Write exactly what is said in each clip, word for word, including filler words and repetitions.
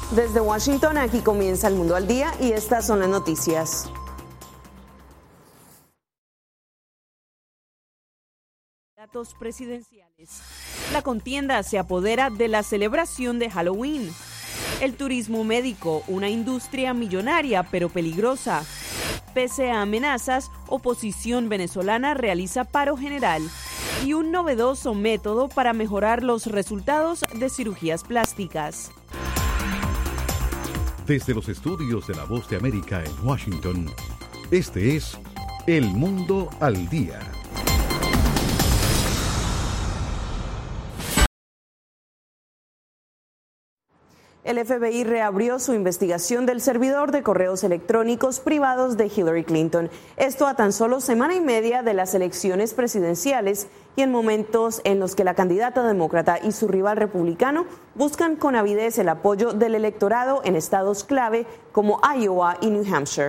Desde Washington, aquí comienza El Mundo al Día y estas son las noticias. Datos presidenciales. La contienda se apodera de la celebración de Halloween. El turismo médico, una industria millonaria pero peligrosa. Pese a amenazas, oposición venezolana realiza paro general y un novedoso método para mejorar los resultados de cirugías plásticas. Desde los estudios de La Voz de América en Washington, este es El Mundo al Día. El F B I reabrió su investigación del servidor de correos electrónicos privados de Hillary Clinton. Esto a tan solo semana y media de las elecciones presidenciales y en momentos en los que la candidata demócrata y su rival republicano buscan con avidez el apoyo del electorado en estados clave como Iowa y New Hampshire.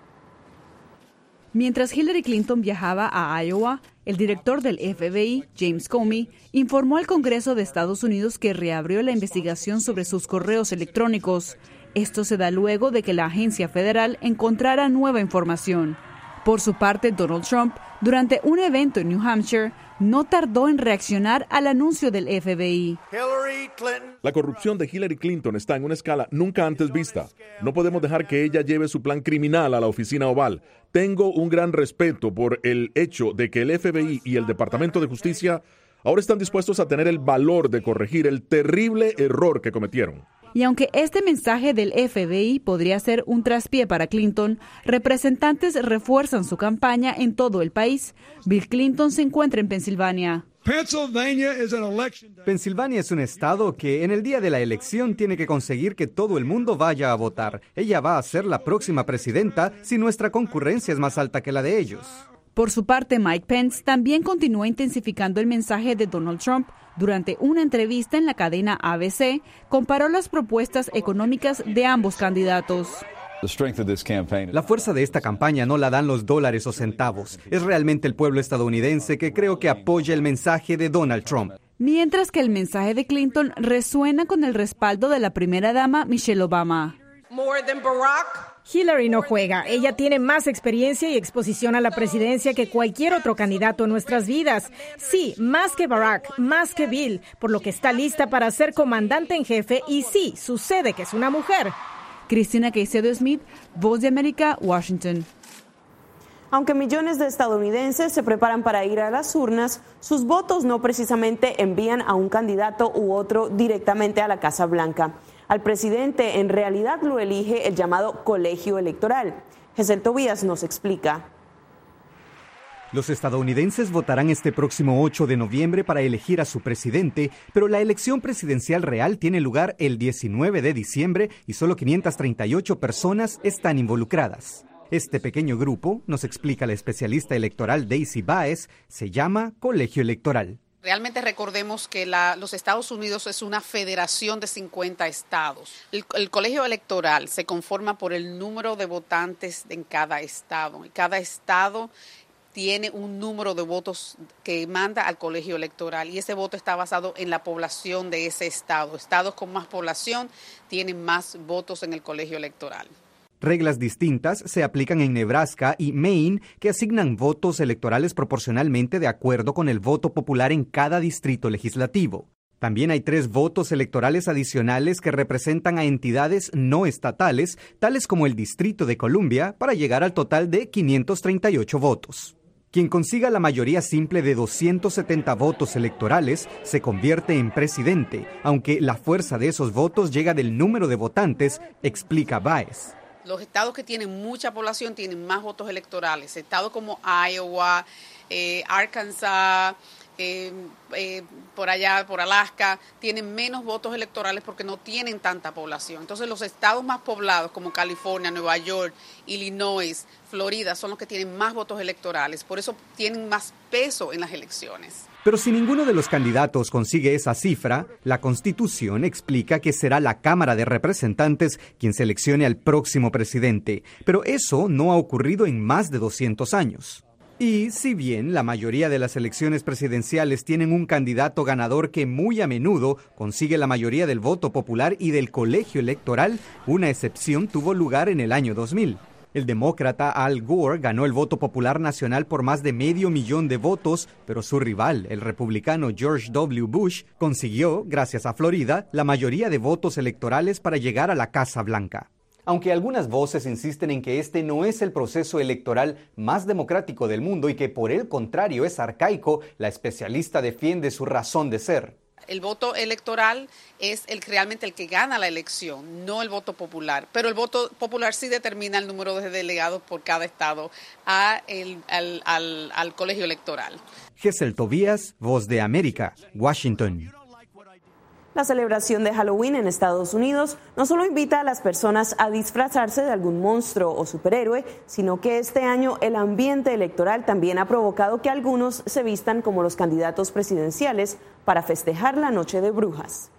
Mientras Hillary Clinton viajaba a Iowa, el director del F B I, James Comey, informó al Congreso de Estados Unidos que reabrió la investigación sobre sus correos electrónicos. Esto se da luego de que la agencia federal encontrara nueva información. Por su parte, Donald Trump, durante un evento en New Hampshire, no tardó en reaccionar al anuncio del F B I. La corrupción de Hillary Clinton está en una escala nunca antes vista. No podemos dejar que ella lleve su plan criminal a la oficina oval. Tengo un gran respeto por el hecho de que el F B I y el Departamento de Justicia ahora están dispuestos a tener el valor de corregir el terrible error que cometieron. Y aunque este mensaje del F B I podría ser un traspié para Clinton, representantes refuerzan su campaña en todo el país. Bill Clinton se encuentra en Pensilvania. Pensilvania es un estado que en el día de la elección tiene que conseguir que todo el mundo vaya a votar. Ella va a ser la próxima presidenta si nuestra concurrencia es más alta que la de ellos. Por su parte, Mike Pence también continúa intensificando el mensaje de Donald Trump. Durante una entrevista en la cadena A B C, comparó las propuestas económicas de ambos candidatos. La fuerza de esta campaña no la dan los dólares o centavos. Es realmente el pueblo estadounidense que creo que apoya el mensaje de Donald Trump. Mientras que el mensaje de Clinton resuena con el respaldo de la primera dama Michelle Obama. Hillary no juega. Ella tiene más experiencia y exposición a la presidencia que cualquier otro candidato en nuestras vidas. Sí, más que Barack, más que Bill, por lo que está lista para ser comandante en jefe y sí, sucede que es una mujer. Cristina Caicedo Smith, Voz de América, Washington. Aunque millones de estadounidenses se preparan para ir a las urnas, sus votos no precisamente envían a un candidato u otro directamente a la Casa Blanca. Al presidente en realidad lo elige el llamado colegio electoral. Gesell Tobías nos explica. Los estadounidenses votarán este próximo ocho de noviembre para elegir a su presidente, pero la elección presidencial real tiene lugar el diecinueve de diciembre y solo quinientas treinta y ocho personas están involucradas. Este pequeño grupo, nos explica la especialista electoral Daisy Baez, se llama colegio electoral. Realmente recordemos que la, los Estados Unidos es una federación de cincuenta estados. El, el colegio electoral se conforma por el número de votantes en cada estado. Y cada estado tiene un número de votos que manda al colegio electoral y ese voto está basado en la población de ese estado. Estados con más población tienen más votos en el colegio electoral. Reglas distintas se aplican en Nebraska y Maine, que asignan votos electorales proporcionalmente de acuerdo con el voto popular en cada distrito legislativo. También hay tres votos electorales adicionales que representan a entidades no estatales, tales como el Distrito de Columbia, para llegar al total de quinientos treinta y ocho votos. Quien consiga la mayoría simple de doscientos setenta votos electorales se convierte en presidente, aunque la fuerza de esos votos llega del número de votantes, explica Baez. Los estados que tienen mucha población tienen más votos electorales. Estados como Iowa, eh, Arkansas, eh, eh, por allá, por Alaska, tienen menos votos electorales porque no tienen tanta población. Entonces los estados más poblados como California, Nueva York, Illinois, Florida son los que tienen más votos electorales. Por eso tienen más peso en las elecciones. Pero si ninguno de los candidatos consigue esa cifra, la Constitución explica que será la Cámara de Representantes quien seleccione al próximo presidente. Pero eso no ha ocurrido en más de doscientos años. Y si bien la mayoría de las elecciones presidenciales tienen un candidato ganador que muy a menudo consigue la mayoría del voto popular y del colegio electoral, una excepción tuvo lugar en el año dos mil. El demócrata Al Gore ganó el voto popular nacional por más de medio millón de votos, pero su rival, el republicano George W. Bush, consiguió, gracias a Florida, la mayoría de votos electorales para llegar a la Casa Blanca. Aunque algunas voces insisten en que este no es el proceso electoral más democrático del mundo y que por el contrario es arcaico, la especialista defiende su razón de ser. El voto electoral es el, realmente el que gana la elección, no el voto popular. Pero el voto popular sí determina el número de delegados por cada estado a el, al, al, al colegio electoral. Gesell Tobías, Voz de América, Washington. La celebración de Halloween en Estados Unidos no solo invita a las personas a disfrazarse de algún monstruo o superhéroe, sino que este año el ambiente electoral también ha provocado que algunos se vistan como los candidatos presidenciales para festejar la Noche de Brujas.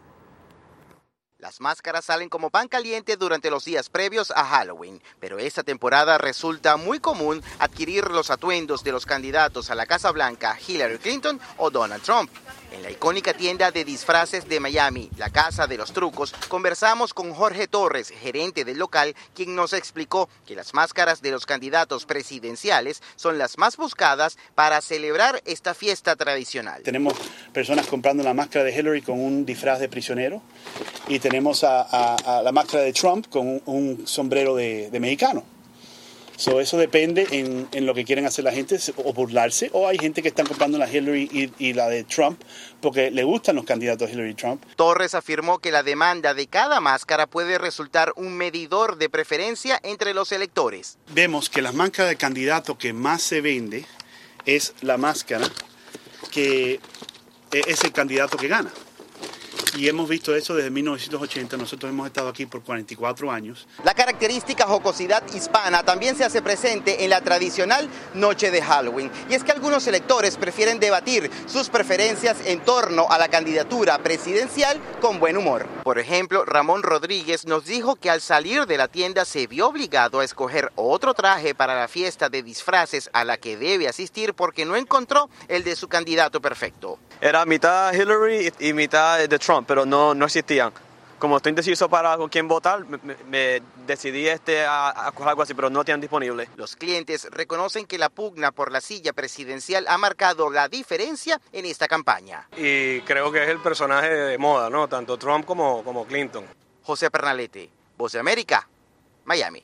Las máscaras salen como pan caliente durante los días previos a Halloween, pero esta temporada resulta muy común adquirir los atuendos de los candidatos a la Casa Blanca, Hillary Clinton o Donald Trump. En la icónica tienda de disfraces de Miami, la Casa de los Trucos, conversamos con Jorge Torres, gerente del local, quien nos explicó que las máscaras de los candidatos presidenciales son las más buscadas para celebrar esta fiesta tradicional. Tenemos personas comprando la máscara de Hillary con un disfraz de prisionero y tenemos a, a, a la máscara de Trump con un, un sombrero de, de mexicano. So, eso depende en, en lo que quieren hacer la gente, o burlarse, o hay gente que están comprando la Hillary y, y la de Trump porque le gustan los candidatos Hillary y Trump. Torres afirmó que la demanda de cada máscara puede resultar un medidor de preferencia entre los electores. Vemos que la máscara de candidato que más se vende es la máscara que es el candidato que gana. Y hemos visto eso desde mil novecientos ochenta, nosotros hemos estado aquí por cuarenta y cuatro años. La característica jocosidad hispana también se hace presente en la tradicional noche de Halloween. Y es que algunos electores prefieren debatir sus preferencias en torno a la candidatura presidencial con buen humor. Por ejemplo, Ramón Rodríguez nos dijo que al salir de la tienda se vio obligado a escoger otro traje para la fiesta de disfraces a la que debe asistir porque no encontró el de su candidato perfecto. Era mitad Hillary y mitad de Trump, pero no, no existían. Como estoy indeciso para con quién votar, me, me decidí este a, a coger algo así, pero no tienen disponible. Los clientes reconocen que la pugna por la silla presidencial ha marcado la diferencia en esta campaña. Y creo que es el personaje de moda, ¿no? Tanto Trump como, como Clinton. José Pernalete, Voz de América, Miami.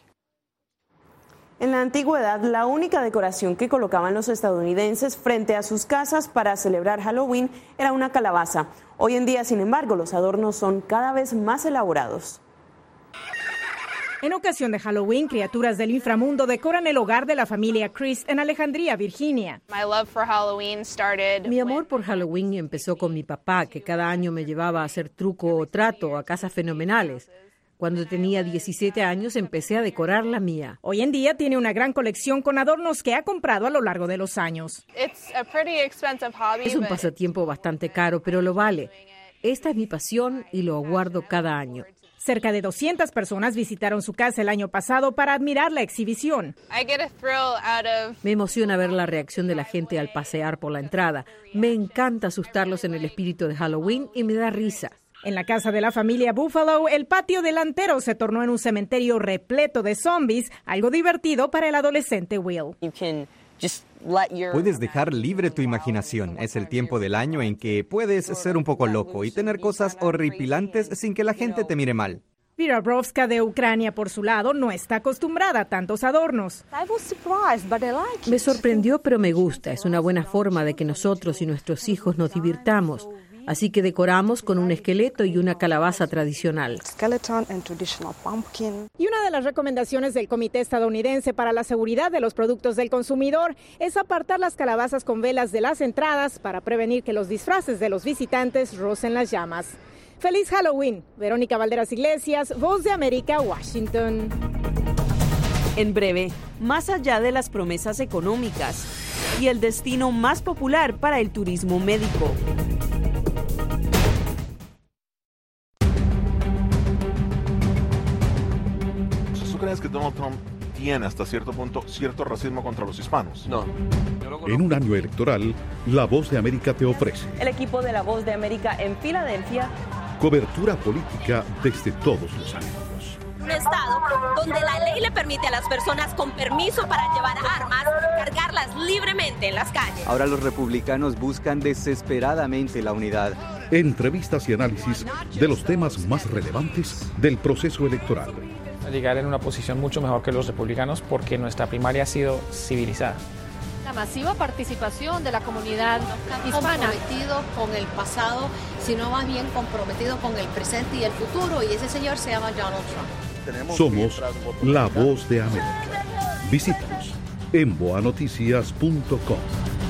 En la antigüedad, la única decoración que colocaban los estadounidenses frente a sus casas para celebrar Halloween era una calabaza. Hoy en día, sin embargo, los adornos son cada vez más elaborados. En ocasión de Halloween, criaturas del inframundo decoran el hogar de la familia Christ en Alejandría, Virginia. Mi amor por Halloween empezó con mi papá, que cada año me llevaba a hacer truco o trato a casas fenomenales. Cuando tenía diecisiete años empecé a decorar la mía. Hoy en día tiene una gran colección con adornos que ha comprado a lo largo de los años. Es un pasatiempo bastante caro, pero lo vale. Esta es mi pasión y lo guardo cada año. Cerca de doscientas personas visitaron su casa el año pasado para admirar la exhibición. Me emociona ver la reacción de la gente al pasear por la entrada. Me encanta asustarlos en el espíritu de Halloween y me da risa. En la casa de la familia Buffalo, el patio delantero se tornó en un cementerio repleto de zombies, algo divertido para el adolescente Will. Puedes dejar libre tu imaginación. Es el tiempo del año en que puedes ser un poco loco y tener cosas horripilantes sin que la gente te mire mal. Vera Brovska de Ucrania, por su lado, no está acostumbrada a tantos adornos. Me sorprendió, pero me gusta. Es una buena forma de que nosotros y nuestros hijos nos divirtamos. Así que decoramos con un esqueleto y una calabaza tradicional. Y una de las recomendaciones del Comité Estadounidense para la Seguridad de los Productos del Consumidor es apartar las calabazas con velas de las entradas para prevenir que los disfraces de los visitantes rocen las llamas. ¡Feliz Halloween! Verónica Valderas Iglesias, Voz de América, Washington. En breve, más allá de las promesas económicas y el destino más popular para el turismo médico. ¿Tú crees que Donald Trump tiene hasta cierto punto cierto racismo contra los hispanos. No. En un año electoral, La Voz de América te ofrece el equipo de La Voz de América en Filadelfia. Cobertura política desde todos los ángulos. Un estado donde la ley le permite a las personas con permiso para llevar armas cargarlas libremente en las calles. Ahora los republicanos buscan desesperadamente la unidad. Entrevistas y análisis de los temas más relevantes del proceso electoral. Llegar en una posición mucho mejor que los republicanos porque nuestra primaria ha sido civilizada. La masiva participación de la comunidad hispana. Comprometido con el pasado, sino más bien comprometido con el presente y el futuro, y ese señor se llama Donald Trump. Somos La Voz de América. Visítanos en boa noticias punto com.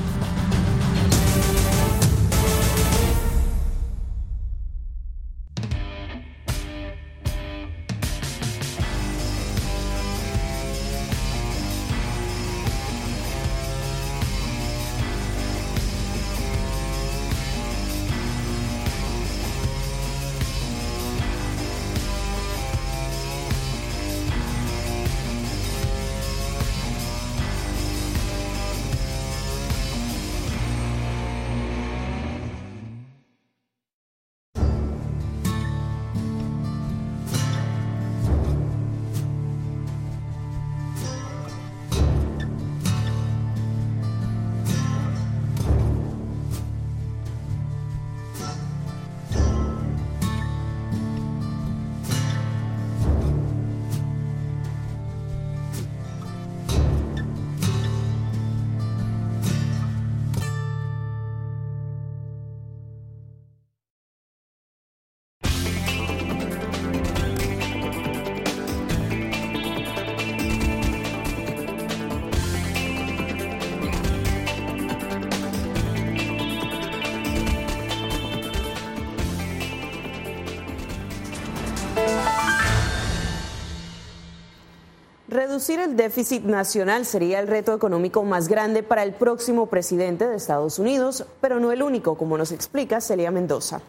Reducir el déficit nacional sería el reto económico más grande para el próximo presidente de Estados Unidos, pero no el único, como nos explica Celia Mendoza.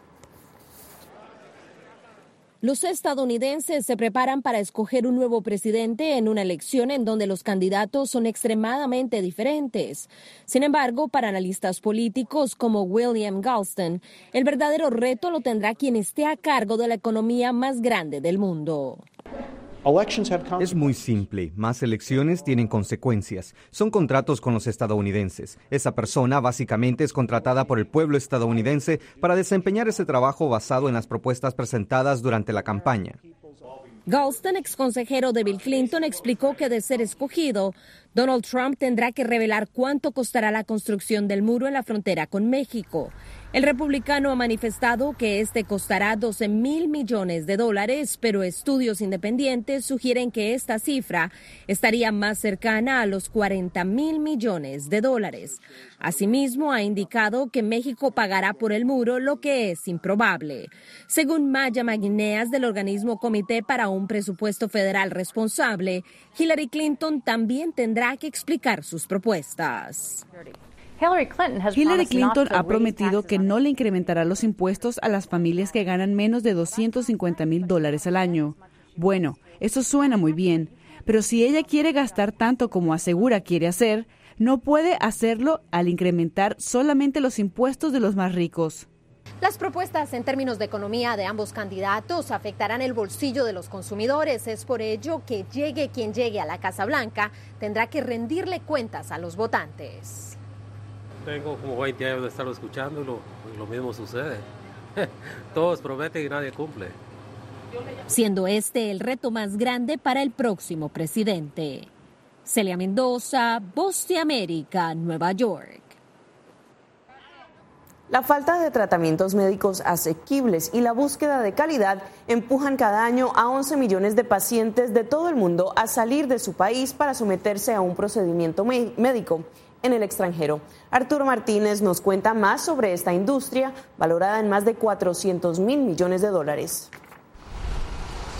Los estadounidenses se preparan para escoger un nuevo presidente en una elección en donde los candidatos son extremadamente diferentes. Sin embargo, para analistas políticos como William Galston, el verdadero reto lo tendrá quien esté a cargo de la economía más grande del mundo. Es muy simple. Más elecciones tienen consecuencias. Son contratos con los estadounidenses. Esa persona básicamente es contratada por el pueblo estadounidense para desempeñar ese trabajo basado en las propuestas presentadas durante la campaña. Galston, exconsejero de Bill Clinton, explicó que de ser escogido, Donald Trump tendrá que revelar cuánto costará la construcción del muro en la frontera con México. El republicano ha manifestado que este costará doce mil millones de dólares, pero estudios independientes sugieren que esta cifra estaría más cercana a los cuarenta mil millones de dólares. Asimismo, ha indicado que México pagará por el muro, lo que es improbable. Según Maya Maguineas del organismo Comité para un Presupuesto Federal Responsable, Hillary Clinton también tendrá que explicar sus propuestas. Hillary Clinton ha prometido que no le incrementará los impuestos a las familias que ganan menos de doscientos cincuenta mil dólares al año. Bueno, eso suena muy bien, pero si ella quiere gastar tanto como asegura quiere hacer, no puede hacerlo al incrementar solamente los impuestos de los más ricos. Las propuestas en términos de economía de ambos candidatos afectarán el bolsillo de los consumidores. Es por ello que llegue quien llegue a la Casa Blanca, tendrá que rendirle cuentas a los votantes. Tengo como veinte años de estarlo escuchando y lo, lo mismo sucede. Todos prometen y nadie cumple. Siendo este el reto más grande para el próximo presidente. Celia Mendoza, Voz de América, Nueva York. La falta de tratamientos médicos asequibles y la búsqueda de calidad empujan cada año a once millones de pacientes de todo el mundo a salir de su país para someterse a un procedimiento médico en el extranjero. Arturo Martínez nos cuenta más sobre esta industria, valorada en más de cuatrocientos mil millones de dólares.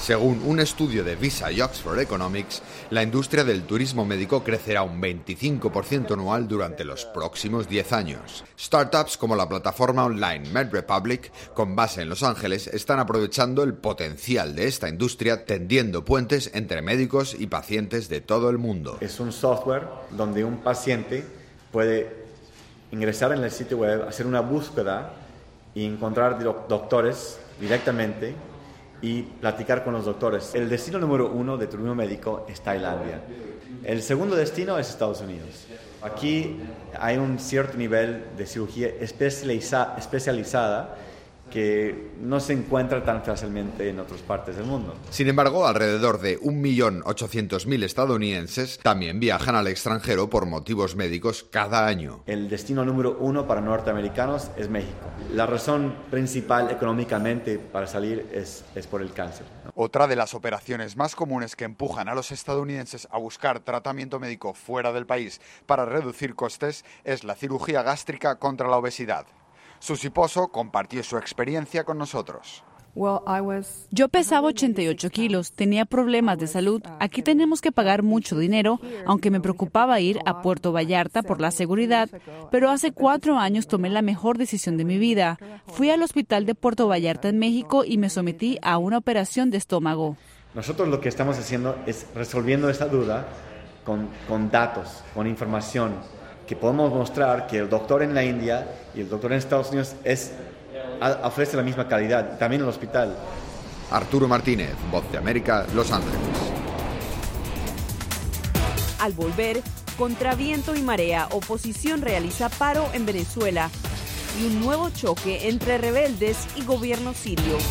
Según un estudio de Visa y Oxford Economics, la industria del turismo médico crecerá un veinticinco por ciento anual durante los próximos diez años. Startups como la plataforma online MedRepublic, con base en Los Ángeles, están aprovechando el potencial de esta industria, tendiendo puentes entre médicos y pacientes de todo el mundo. Es un software donde un paciente puede ingresar en el sitio web, hacer una búsqueda y encontrar doctores directamente y platicar con los doctores. El destino número uno de turismo médico es Tailandia. El segundo destino es Estados Unidos. Aquí hay un cierto nivel de cirugía especializa- especializada que no se encuentra tan fácilmente en otras partes del mundo. Sin embargo, alrededor de un millón ochocientos mil estadounidenses también viajan al extranjero por motivos médicos cada año. El destino número uno para norteamericanos es México. La razón principal económicamente para salir es, es por el cáncer. Otra de las operaciones más comunes que empujan a los estadounidenses a buscar tratamiento médico fuera del país para reducir costes es la cirugía gástrica contra la obesidad. Susi Pozo compartió su experiencia con nosotros. Yo pesaba ochenta y ocho kilos, tenía problemas de salud. Aquí tenemos que pagar mucho dinero, aunque me preocupaba ir a Puerto Vallarta por la seguridad, pero hace cuatro años tomé la mejor decisión de mi vida. Fui al hospital de Puerto Vallarta en México y me sometí a una operación de estómago. Nosotros lo que estamos haciendo es resolviendo esa duda con, con datos, con información, que podemos mostrar que el doctor en la India y el doctor en Estados Unidos es, ofrece la misma calidad, también el hospital. Arturo Martínez, Voz de América, Los Ángeles. Al volver, contra viento y marea, oposición realiza paro en Venezuela y un nuevo choque entre rebeldes y gobierno sirio.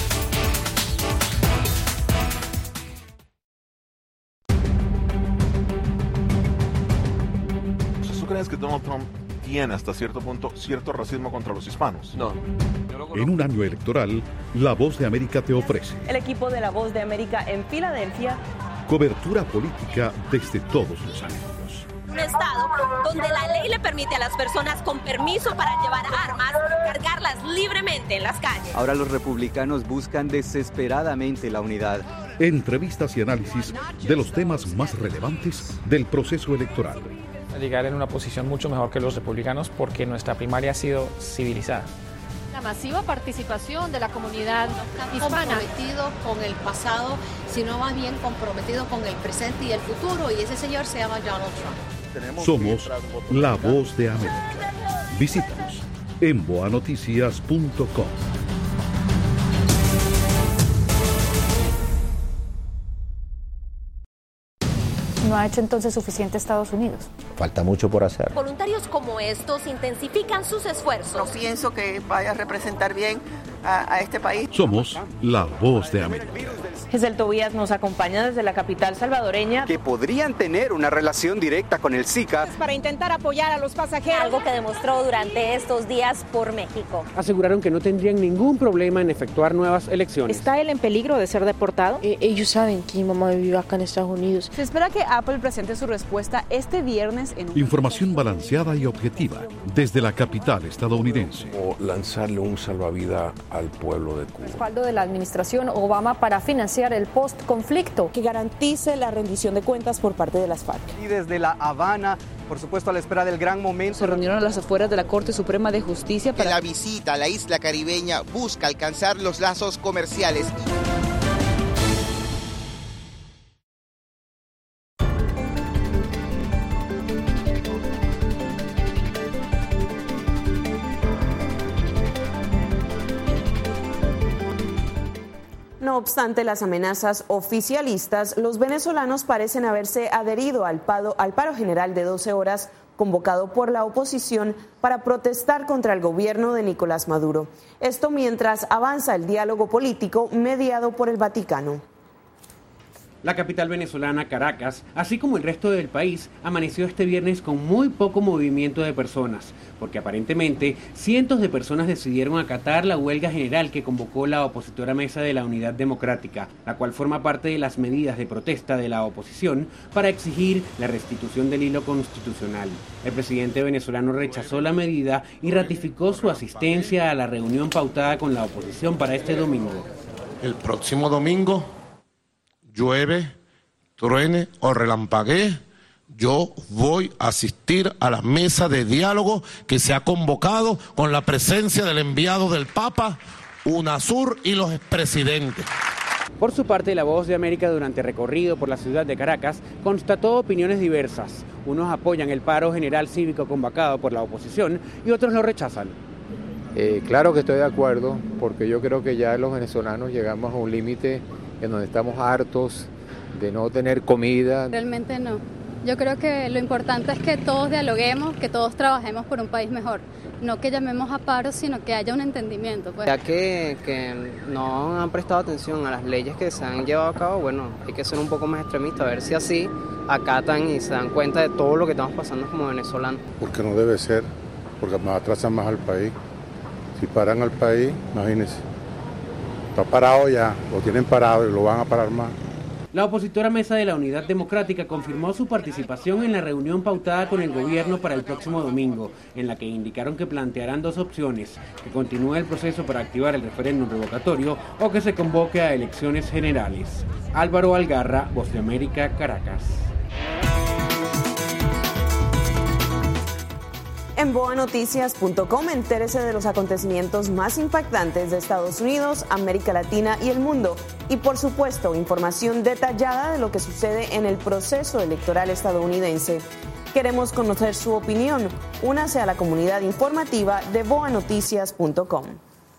¿Tú crees que Donald Trump tiene hasta cierto punto cierto racismo contra los hispanos? No. En un año electoral, La Voz de América te ofrece El equipo de La Voz de América en Filadelfia. cobertura política desde todos los ángulos. Un estado donde la ley le permite a las personas con permiso para llevar armas cargarlas libremente en las calles. Ahora los republicanos buscan desesperadamente la unidad. Entrevistas y análisis de los temas más relevantes del proceso electoral. Llegar en una posición mucho mejor que los republicanos porque nuestra primaria ha sido civilizada. La masiva participación de la comunidad hispana. Comprometido con el pasado, sino más bien comprometido con el presente y el futuro, y ese señor se llama Donald Trump. Somos La Voz de América. Visítanos en boa noticias punto com. ¿No ha hecho entonces suficiente Estados Unidos? Falta mucho por hacer. Voluntarios como estos intensifican sus esfuerzos. No pienso que vaya a representar bien a, a este país. Somos La Voz de América. Giselle Tobías nos acompaña desde la capital salvadoreña. Que podrían tener una relación directa con el Zika. Para intentar apoyar a los pasajeros. Algo que demostró durante estos días por México. Aseguraron que no tendrían ningún problema en efectuar nuevas elecciones. ¿Está él en peligro de ser deportado? Eh, ellos saben que mi mamá vive acá en Estados Unidos. Se espera que Apple presente su respuesta este viernes en un... Información balanceada y objetiva desde la capital estadounidense. O lanzarle un salvavidas al pueblo de Cuba. Respaldo de la administración Obama para financiar el post-conflicto. Que garantice la rendición de cuentas por parte de las FARC. Y desde La Habana, por supuesto a la espera del gran momento. Se reunieron a las afueras de la Corte Suprema de Justicia para... Que la visita a la isla caribeña busca alcanzar los lazos comerciales. No obstante las amenazas oficialistas, los venezolanos parecen haberse adherido al paro, al paro general de doce horas convocado por la oposición para protestar contra el gobierno de Nicolás Maduro. Esto mientras avanza el diálogo político mediado por el Vaticano. La capital venezolana, Caracas, así como el resto del país, amaneció este viernes con muy poco movimiento de personas, porque aparentemente cientos de personas decidieron acatar la huelga general que convocó la opositora Mesa de la Unidad Democrática, la cual forma parte de las medidas de protesta de la oposición para exigir la restitución del hilo constitucional. El presidente venezolano rechazó la medida y ratificó su asistencia a la reunión pautada con la oposición para este domingo. El próximo domingo llueve, truene o relampaguee, yo voy a asistir a la mesa de diálogo que se ha convocado con la presencia del enviado del Papa, UNASUR y los expresidentes. Por su parte, La Voz de América, durante recorrido por la ciudad de Caracas, constató opiniones diversas. Unos apoyan el paro general cívico convocado por la oposición y otros lo rechazan. Eh, claro que estoy de acuerdo, porque yo creo que ya los venezolanos llegamos a un límite en donde estamos hartos de no tener comida. Realmente no. Yo creo que lo importante es que todos dialoguemos, que todos trabajemos por un país mejor. No que llamemos a paro, sino que haya un entendimiento. Pues. Ya que, que no han prestado atención a las leyes que se han llevado a cabo, bueno, hay que ser un poco más extremistas, a ver si así acatan y se dan cuenta de todo lo que estamos pasando como venezolanos. Porque no debe ser, porque nos atrasan más al país. Si paran al país, imagínense, está parado ya, lo tienen parado y lo van a parar más. La opositora Mesa de la Unidad Democrática confirmó su participación en la reunión pautada con el gobierno para el próximo domingo, en la que indicaron que plantearán dos opciones: que continúe el proceso para activar el referéndum revocatorio o que se convoque a elecciones generales. Álvaro Algarra, Voz de América, Caracas. En boa noticias punto com entérese de los acontecimientos más impactantes de Estados Unidos, América Latina y el mundo. Y por supuesto, información detallada de lo que sucede en el proceso electoral estadounidense. Queremos conocer su opinión. Únase a la comunidad informativa de boa noticias punto com.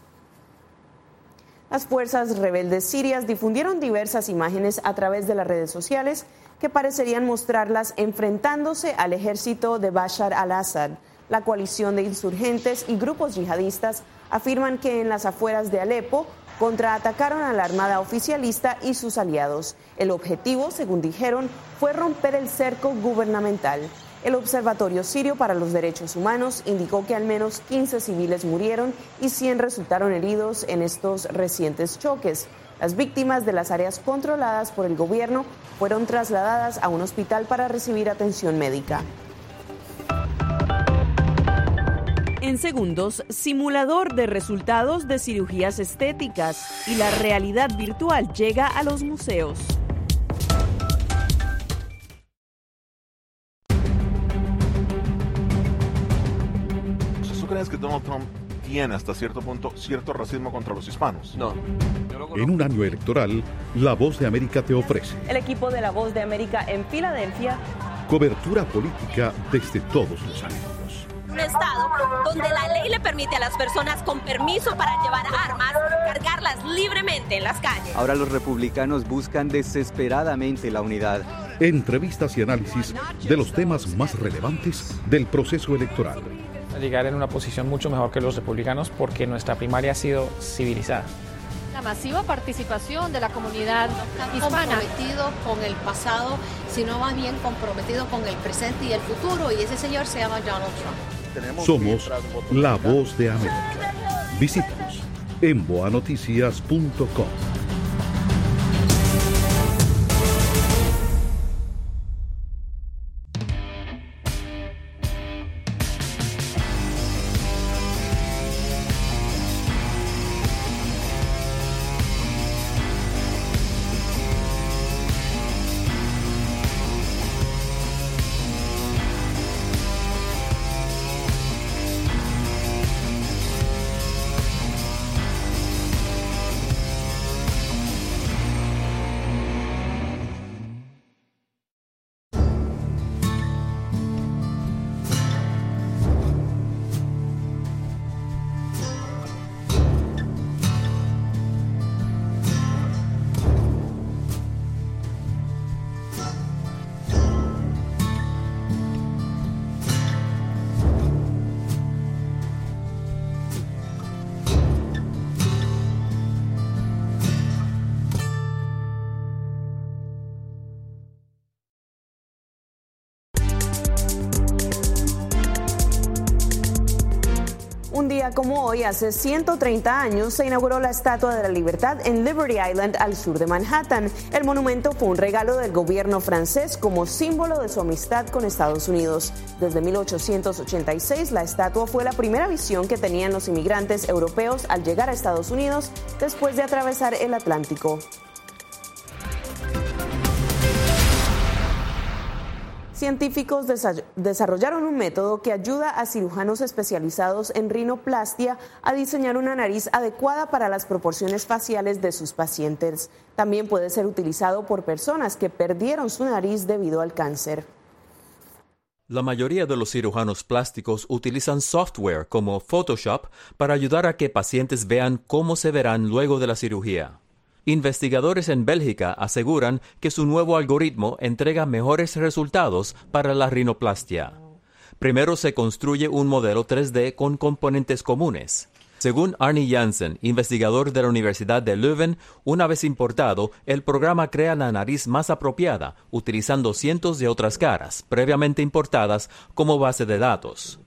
Las fuerzas rebeldes sirias difundieron diversas imágenes a través de las redes sociales que parecerían mostrarlas enfrentándose al ejército de Bashar al-Assad. La coalición de insurgentes y grupos yihadistas afirman que en las afueras de Alepo contraatacaron a la armada oficialista y sus aliados. El objetivo, según dijeron, fue romper el cerco gubernamental. El Observatorio Sirio para los Derechos Humanos indicó que al menos quince civiles murieron y cien resultaron heridos en estos recientes choques. Las víctimas de las áreas controladas por el gobierno fueron trasladadas a un hospital para recibir atención médica. En segundos, simulador de resultados de cirugías estéticas y la realidad virtual llega a los museos. ¿Tú crees que Donald Trump tiene hasta cierto punto cierto racismo contra los hispanos? No. En un año electoral, La Voz de América te ofrece El equipo de La Voz de América en Filadelfia. Cobertura política desde todos los ángulos. Un estado donde la ley le permite a las personas con permiso para llevar armas cargarlas libremente en las calles. Ahora los republicanos buscan desesperadamente la unidad. Entrevistas y análisis de los temas más relevantes del proceso electoral. Llegar en una posición mucho mejor que los republicanos porque nuestra primaria ha sido civilizada. La masiva participación de la comunidad hispana. Comprometido con el pasado, sino más bien comprometido con el presente y el futuro, y ese señor se llama Donald Trump. Somos La Voz de América. Visítanos en boa noticias punto com. Un día como hoy, hace ciento treinta años, se inauguró la Estatua de la Libertad en Liberty Island, al sur de Manhattan. El monumento fue un regalo del gobierno francés como símbolo de su amistad con Estados Unidos. Desde mil ochocientos ochenta y seis, la estatua fue la primera visión que tenían los inmigrantes europeos al llegar a Estados Unidos después de atravesar el Atlántico. científicos desa- desarrollaron un método que ayuda a cirujanos especializados en rinoplastia a diseñar una nariz adecuada para las proporciones faciales de sus pacientes. También puede ser utilizado por personas que perdieron su nariz debido al cáncer. La mayoría de los cirujanos plásticos utilizan software como Photoshop para ayudar a que pacientes vean cómo se verán luego de la cirugía. Investigadores en Bélgica aseguran que su nuevo algoritmo entrega mejores resultados para la rinoplastia. Primero se construye un modelo tres D con componentes comunes. Según Arnie Janssen, investigador de la Universidad de Leuven, una vez importado, el programa crea la nariz más apropiada, utilizando cientos de otras caras, previamente importadas, como base de datos.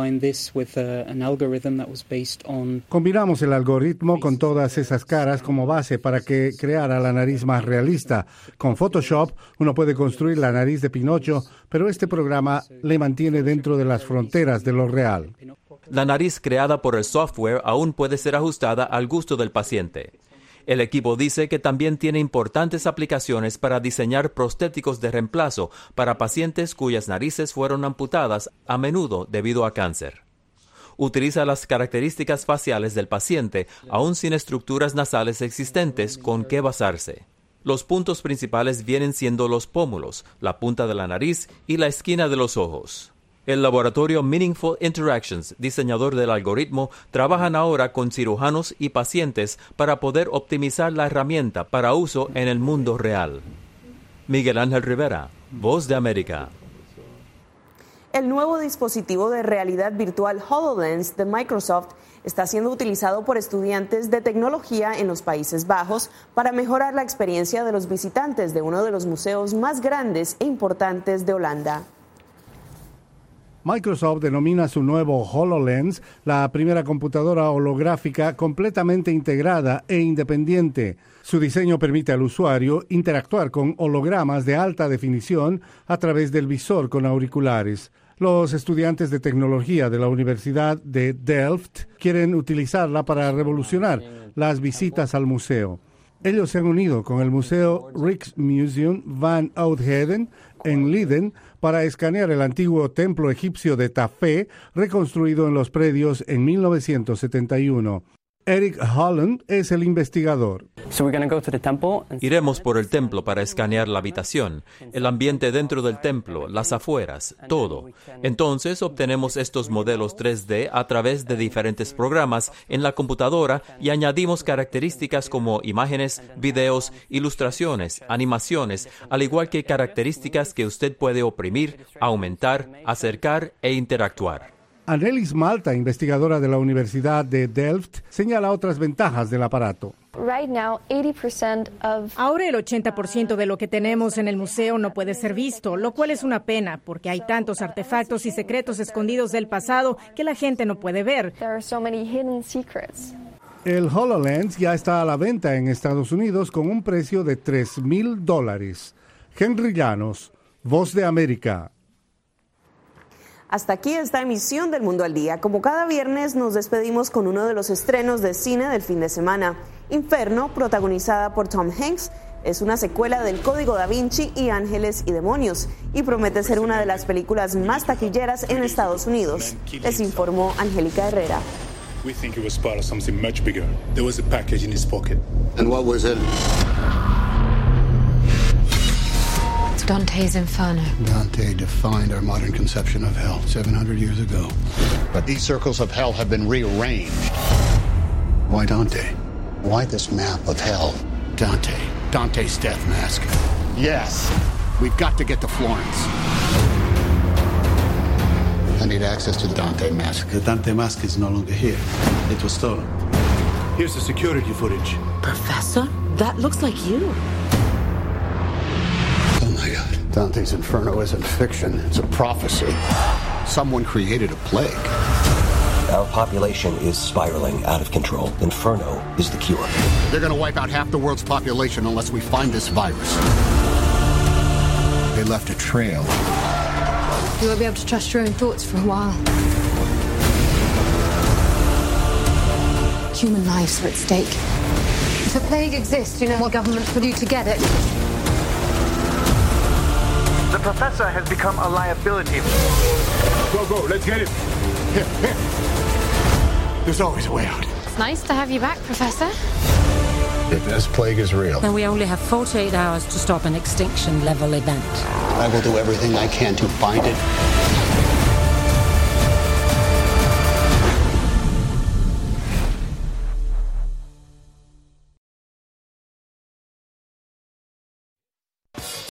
Combinamos el algoritmo con todas esas caras como base para que creara la nariz más realista. Con Photoshop uno puede construir la nariz de Pinocho, pero este programa le mantiene dentro de las fronteras de lo real. La nariz creada por el software aún puede ser ajustada al gusto del paciente. El equipo dice que también tiene importantes aplicaciones para diseñar prostéticos de reemplazo para pacientes cuyas narices fueron amputadas, a menudo debido a cáncer. Utiliza las características faciales del paciente, aún sin estructuras nasales existentes con que basarse. Los puntos principales vienen siendo los pómulos, la punta de la nariz y la esquina de los ojos. El laboratorio Meaningful Interactions, diseñador del algoritmo, trabajan ahora con cirujanos y pacientes para poder optimizar la herramienta para uso en el mundo real. Miguel Ángel Rivera, Voz de América. El nuevo dispositivo de realidad virtual HoloLens de Microsoft está siendo utilizado por estudiantes de tecnología en los Países Bajos para mejorar la experiencia de los visitantes de uno de los museos más grandes e importantes de Holanda. Microsoft denomina su nuevo HoloLens la primera computadora holográfica completamente integrada e independiente. Su diseño permite al usuario interactuar con hologramas de alta definición a través del visor con auriculares. Los estudiantes de tecnología de la Universidad de Delft quieren utilizarla para revolucionar las visitas al museo. Ellos se han unido con el Museo Rijksmuseum van Oudheden en Leiden para escanear el antiguo templo egipcio de Tafé, reconstruido en los predios en mil novecientos setenta y uno. Eric Holland es el investigador. Iremos por el templo para escanear la habitación, el ambiente dentro del templo, las afueras, todo. Entonces obtenemos estos modelos tres D a través de diferentes programas en la computadora y añadimos características como imágenes, videos, ilustraciones, animaciones, al igual que características que usted puede oprimir, aumentar, acercar e interactuar. Annelies Malta, investigadora de la Universidad de Delft, señala otras ventajas del aparato. Ahora el ochenta por ciento de lo que tenemos en el museo no puede ser visto, lo cual es una pena, porque hay tantos artefactos y secretos escondidos del pasado que la gente no puede ver. El HoloLens ya está a la venta en Estados Unidos con un precio de tres mil dólares. Henry Llanos, Voz de América. Hasta aquí esta emisión del Mundo al Día. Como cada viernes nos despedimos con uno de los estrenos de cine del fin de semana. Inferno, protagonizada por Tom Hanks, es una secuela del Código Da Vinci y Ángeles y Demonios y promete ser una de las películas más taquilleras en Estados Unidos. Les informó Angélica Herrera. We think it was part of something much bigger. There was a package in his pocket. And what was it? Dante's Inferno. Dante defined our modern conception of hell seven hundred years ago. But these circles of hell have been rearranged. Why Dante? Why this map of hell? Dante. Dante's death mask. Yes. We've got to get to Florence. I need access to the Dante mask. The Dante mask is no longer here. It was stolen. Here's the security footage. Professor? That looks like you. Dante's Inferno isn't fiction, it's a prophecy. Someone created a plague. Our population is spiraling out of control. Inferno is the cure. They're gonna wipe out half the world's population unless we find this virus. They left a trail. You won't be able to trust your own thoughts for a while. Human lives are at stake. If a plague exists, you know what governments will do to get it. The professor has become a liability. Go, go, let's get him. Here, here. There's always a way out. It's nice to have you back, Professor. If this plague is real, then we only have forty-eight hours to stop an extinction level event. I will do everything I can to find it